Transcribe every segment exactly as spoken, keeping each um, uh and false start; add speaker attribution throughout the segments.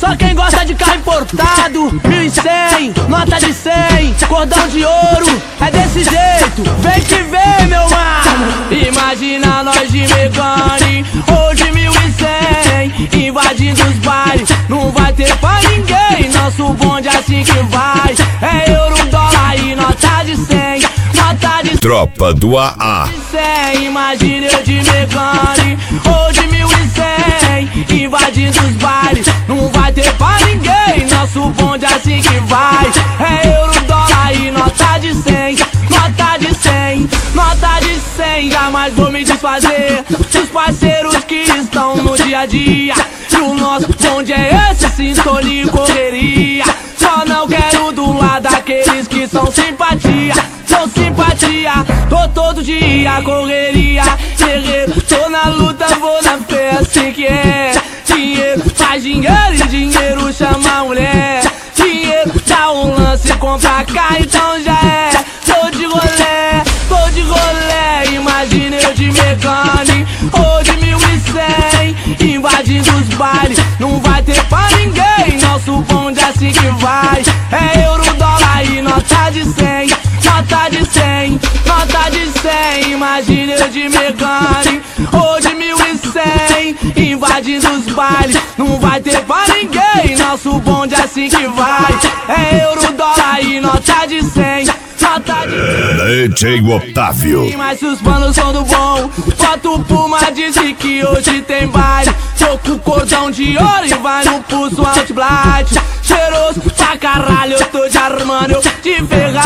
Speaker 1: Pra quem gosta de carro importado, mil e cem, nota de cem, cordão de ouro, é desse jeito, vem que vem, meu mano. Imagina nós de Megane ou de mil e cem, invadindo os bailes, não vai ter pra ninguém. Nosso bonde é assim que vai, é euro, dólar e nota de cem, nota de
Speaker 2: Tropa do A A.
Speaker 1: cem. Imagina eu de Megane ou de mil e cem, invadindo os bailes, não vai ter pra ninguém. Nosso bonde é assim que vai, é euro, dólar e nota de cem, nota de cem, nota de cem. Jamais vou me desfazer dos parceiros que estão no dia a dia. E o nosso bonde é esse, sintonia e correria. Só não quero do lado daqueles que são simpatia, são simpatia. Tô todo dia, correria, guerreiro, tô na luta, vou na fé, assim que é. Dinheiro faz dinheiro e dinheiro chama a mulher. Dinheiro dá um lance, compra cá, então já é. Tô de rolé, tô de rolé. Imagina eu de Megane ou de mil e cem, invadindo os bailes, não vai ter pra ninguém. Nosso bonde é assim que vai, é euro, dólar e nota de cem, nota de cem, nota de cem. Imagina eu de Megane ou de mil e cem, invadindo os bailes, não vai ter pra ninguém. Nosso bonde é assim que vai, é euro, dólar e nota de cem, nota de cem.
Speaker 2: D J Otávio.
Speaker 1: Mas os panos são do bom, bota o Puma, disse que hoje tem baile. Tô com cordão de ouro e vai no pulso Outblight. Cheiroso pra caralho, eu tô de Armani, eu de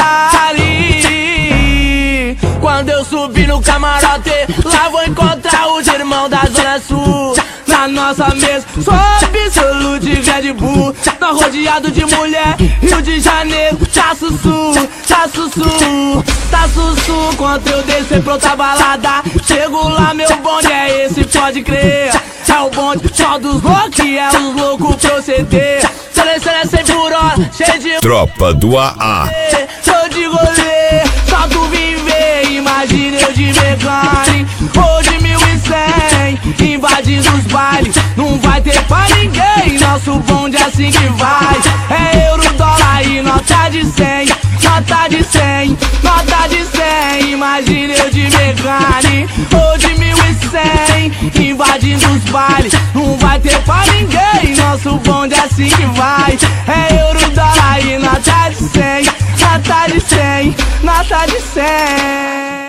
Speaker 1: Ferrari. Quando eu subir no camarote, lá vou encontrar os irmãos da Zona Sul. Na nossa mesa, só absolute Red Bull. Tá rodeado de mulher, Rio de Janeiro, tá sussu, tá sussu, tá sussu. Quando eu descer pra outra balada, chego lá, meu bonde é esse, pode crer. É o bonde só dos loucos, é os loucos proceder. Seleção cem por hora, cheio de
Speaker 2: Tropa do A A.
Speaker 1: tô de rolê, só tu viver. Imagina eu de Megane ou de mil e cem, invadindo os bailes, não vai ter pra ninguém. Nosso bonde é assim que vai, é euro, dólar e nota de cem, nota de cem, nota de cem. Imagina eu de Megane ou de mil e cem, invadindo os bailes, não vai ter pra ninguém. Nosso bonde é assim que vai, é euro, dólar e nota de cem, nota de cem, nota de cem.